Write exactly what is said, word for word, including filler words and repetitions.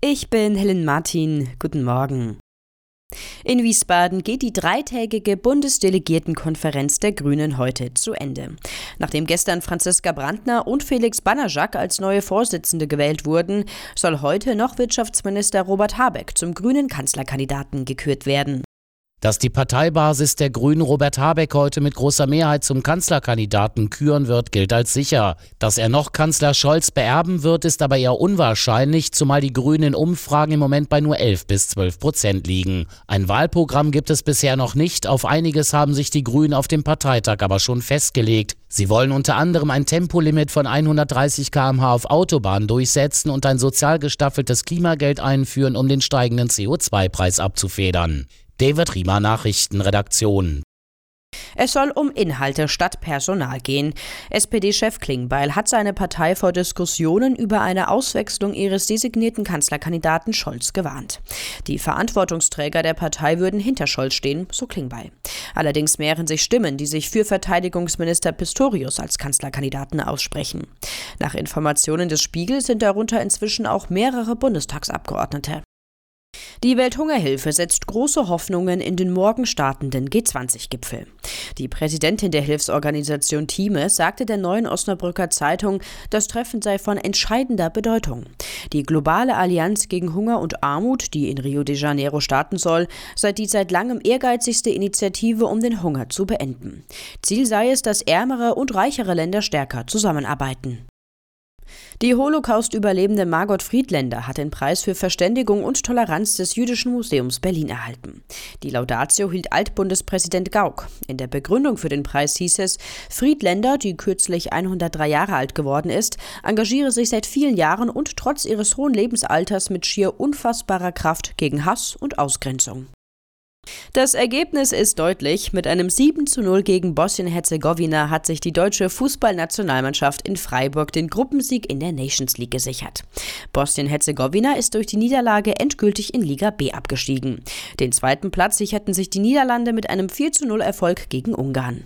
Ich bin Helen Martin. Guten Morgen. In Wiesbaden geht die dreitägige Bundesdelegiertenkonferenz der Grünen heute zu Ende. Nachdem gestern Franziska Brandner und Felix Bannerjak als neue Vorsitzende gewählt wurden, soll heute noch Wirtschaftsminister Robert Habeck zum grünen Kanzlerkandidaten gekürt werden. Dass die Parteibasis der Grünen Robert Habeck heute mit großer Mehrheit zum Kanzlerkandidaten küren wird, gilt als sicher. Dass er noch Kanzler Scholz beerben wird, ist aber eher unwahrscheinlich, zumal die Grünen in Umfragen im Moment bei nur elf bis zwölf Prozent liegen. Ein Wahlprogramm gibt es bisher noch nicht, auf einiges haben sich die Grünen auf dem Parteitag aber schon festgelegt. Sie wollen unter anderem ein Tempolimit von hundertdreißig Kilometer pro Stunde auf Autobahnen durchsetzen und ein sozial gestaffeltes Klimageld einführen, um den steigenden C O zwei Preis abzufedern. David Riemer, Nachrichtenredaktion. Es soll um Inhalte statt Personal gehen. S P D-Chef Klingbeil hat seine Partei vor Diskussionen über eine Auswechslung ihres designierten Kanzlerkandidaten Scholz gewarnt. Die Verantwortungsträger der Partei würden hinter Scholz stehen, so Klingbeil. Allerdings mehren sich Stimmen, die sich für Verteidigungsminister Pistorius als Kanzlerkandidaten aussprechen. Nach Informationen des Spiegel sind darunter inzwischen auch mehrere Bundestagsabgeordnete. Die Welthungerhilfe setzt große Hoffnungen in den morgen startenden G zwanzig Gipfel. Die Präsidentin der Hilfsorganisation Thieme sagte der Neuen Osnabrücker Zeitung, das Treffen sei von entscheidender Bedeutung. Die globale Allianz gegen Hunger und Armut, die in Rio de Janeiro starten soll, sei die seit langem ehrgeizigste Initiative, um den Hunger zu beenden. Ziel sei es, dass ärmere und reichere Länder stärker zusammenarbeiten. Die Holocaust-Überlebende Margot Friedländer hat den Preis für Verständigung und Toleranz des Jüdischen Museums Berlin erhalten. Die Laudatio hielt Altbundespräsident Gauck. In der Begründung für den Preis hieß es, Friedländer, die kürzlich hundertdrei Jahre alt geworden ist, engagiere sich seit vielen Jahren und trotz ihres hohen Lebensalters mit schier unfassbarer Kraft gegen Hass und Ausgrenzung. Das Ergebnis ist deutlich. Mit einem sieben zu null gegen Bosnien-Herzegowina hat sich die deutsche Fußballnationalmannschaft in Freiburg den Gruppensieg in der Nations League gesichert. Bosnien-Herzegowina ist durch die Niederlage endgültig in Liga B abgestiegen. Den zweiten Platz sicherten sich die Niederlande mit einem vier zu null Erfolg gegen Ungarn.